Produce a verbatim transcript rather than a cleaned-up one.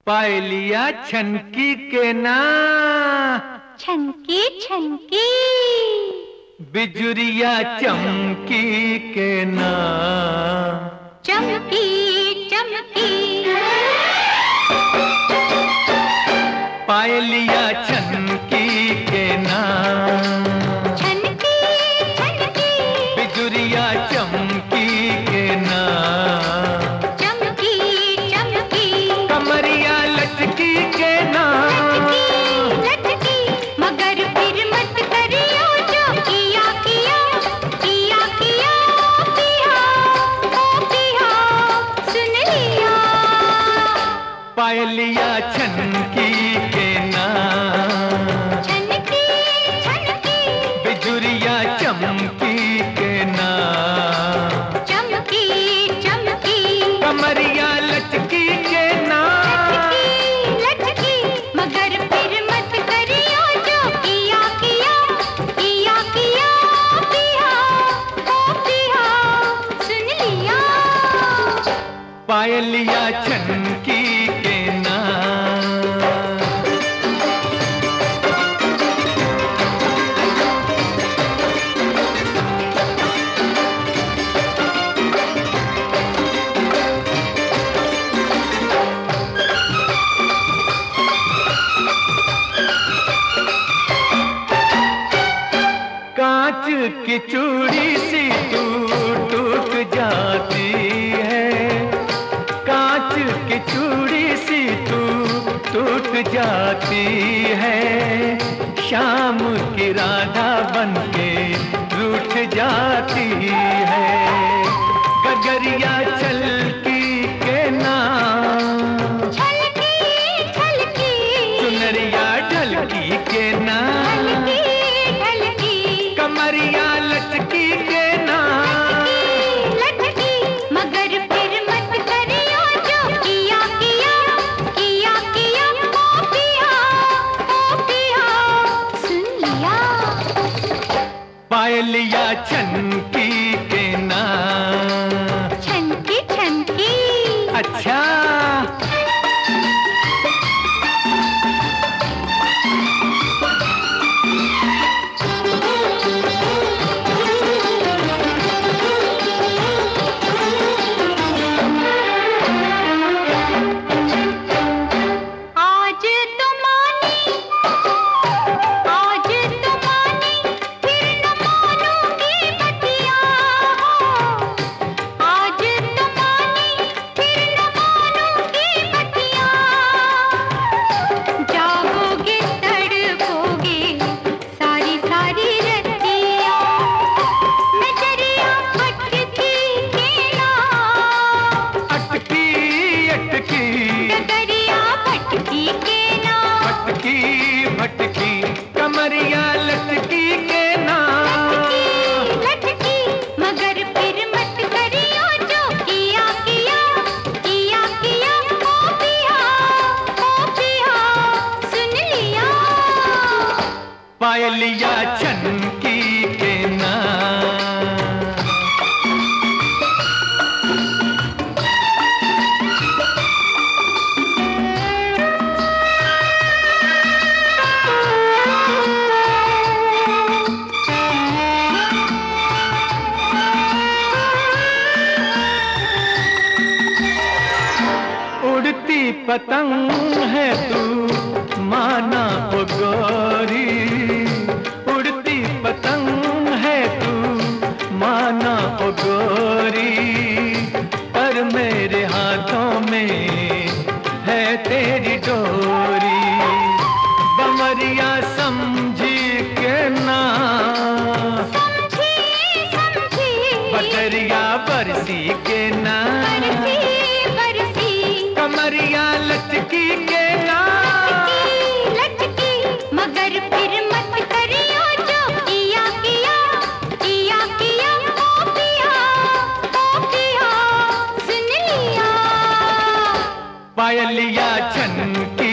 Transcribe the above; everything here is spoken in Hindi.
पायलिया छनकी के ना, छनकी छनकी बिजुरिया चमकी के ना, चमकी चमकी पायलिया छनकी के ना, छनकी छनकी बिजुरिया चमकी के ना, चमकी चमकी कमरिया लचकी के ना, लचकी मगर फिर मत करियो जो किया किया किया किया पिया ओ पिया सुन लिया। पायलिया छनकी के ना, छनकी छनकी बिजुरिया चमकी के ना, चमकी चमकी कमरिया लचकी के ना, लचकी मगर फिर मत करियो जो किया किया किया किया पिया ओ पिया सुन लिया। पायलिया छनकी के ना। कांच की चूड़ी सी टूट टूट जाती है, कांच की चूड़ी सी टूट टूट जाती है, शाम की राधा बनके रूठ जाती है, गगरिया छलकी के ना, छलकी छलकी सुनरिया ढलकी के ना, ढलकी ढलकी कमरिया लचकी के ना, लचकी मगर फिर मत करियो जो किया किया किया किया ओ पिया ओ पिया सुन लिया। पायलिया छनकी के ना। छनकी छनकी अच्छा आज तो मानी आज तो मानी फिर न मानूंगी बतिया हो, आज तो मानी फिर न मानूंगी बतिया, जागोगे तड़पोगे सारी सारी रतिया, नजरिया भटकी के ना, अटकी अटकी डगरिया भटकी के ना, भटकी भटकी कमरिया लचकी के ना, लचकी मगर फिर मत करियो जो किया किया किया किया ओ पिया ओ पिया सुन लिया। पायलिया छनकी के ना। उड़ती पतंग है तू माना ओ गोरी, उड़ती पतंग है तू माना ओ गोरी, पर मेरे हाथों में है तेरी डोरी, बमरिया समझी के ना, समझी समझी बदरिया बरसी के ना, बरसी बरसी कमरिया लचकी के ना, लचकी मगर फिर मत करियो जो किया किया किया किया ओ पिया ओ पिया सुन लिया। पायलिया छनकी